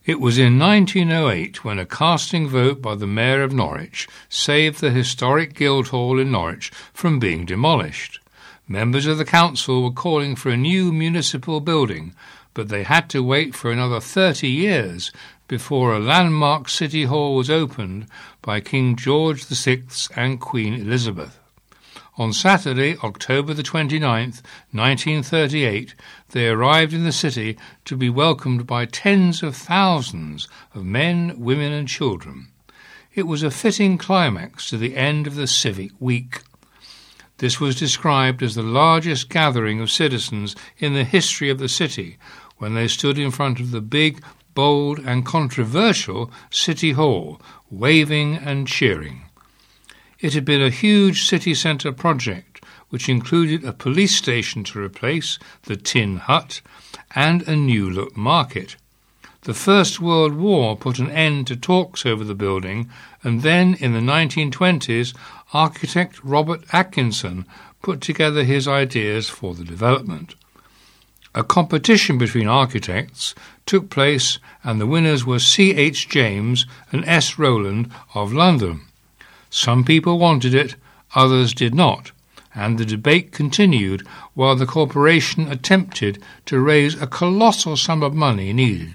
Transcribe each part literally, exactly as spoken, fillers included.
It was in nineteen oh eight when a casting vote by the Mayor of Norwich saved the historic Guildhall in Norwich from being demolished. Members of the council were calling for a new municipal building, but they had to wait for another thirty years before a landmark City Hall was opened by King George the Sixth and Queen Elizabeth. On Saturday, October the twenty-ninth, nineteen thirty-eight, they arrived in the city to be welcomed by tens of thousands of men, women and children. It was a fitting climax to the end of the civic week. This was described as the largest gathering of citizens in the history of the city when they stood in front of the big, bold and controversial City Hall, waving and cheering. It had been a huge city centre project which included a police station to replace the Tin Hut and a new-look market. The First World War put an end to talks over the building, and then in the nineteen twenties architect Robert Atkinson put together his ideas for the development. A competition between architects took place and the winners were C H James and S Rowland of London. Some people wanted it, others did not, and the debate continued while the corporation attempted to raise a colossal sum of money needed.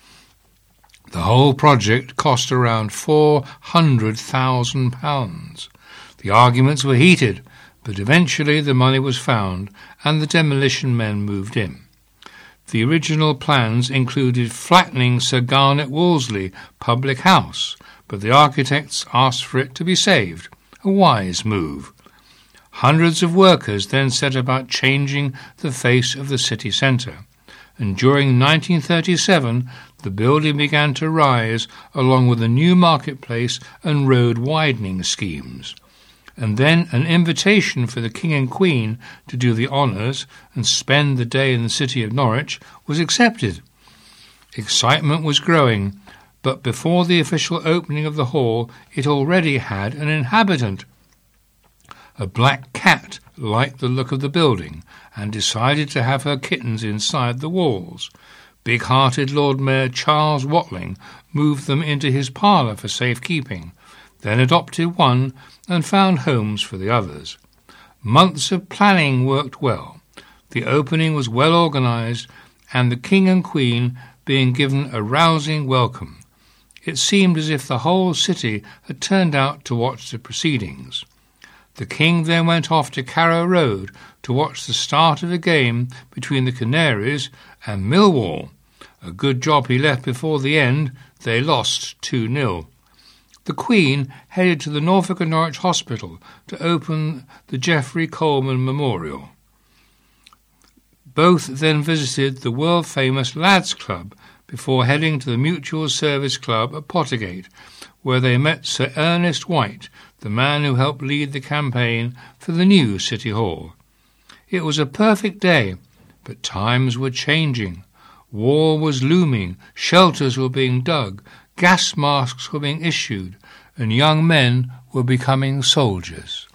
The whole project cost around four hundred thousand pounds. The arguments were heated, but eventually the money was found and the demolition men moved in. The original plans included flattening Sir Garnet Wolseley Public House, but the architects asked for it to be saved, a wise move. Hundreds of workers then set about changing the face of the city centre, and during nineteen thirty-seven the building began to rise along with a new marketplace and road widening schemes. And then an invitation for the King and Queen to do the honours and spend the day in the city of Norwich was accepted. Excitement was growing, but before the official opening of the hall it already had an inhabitant. A black cat liked the look of the building and decided to have her kittens inside the walls. Big-hearted Lord Mayor Charles Watling moved them into his parlour for safekeeping, then adopted one and found homes for the others. Months of planning worked well. The opening was well organised and the King and Queen being given a rousing welcome. It seemed as if the whole city had turned out to watch the proceedings. The King then went off to Carrow Road to watch the start of a game between the Canaries and Millwall. A good job he left before the end. They lost two nil. The Queen headed to the Norfolk and Norwich Hospital to open the Geoffrey Coleman Memorial. Both then visited the world-famous Lads Club before heading to the Mutual Service Club at Pottergate, where they met Sir Ernest White, the man who helped lead the campaign for the new City Hall. It was a perfect day, but times were changing. War was looming, shelters were being dug, gas masks were being issued, and young men were becoming soldiers.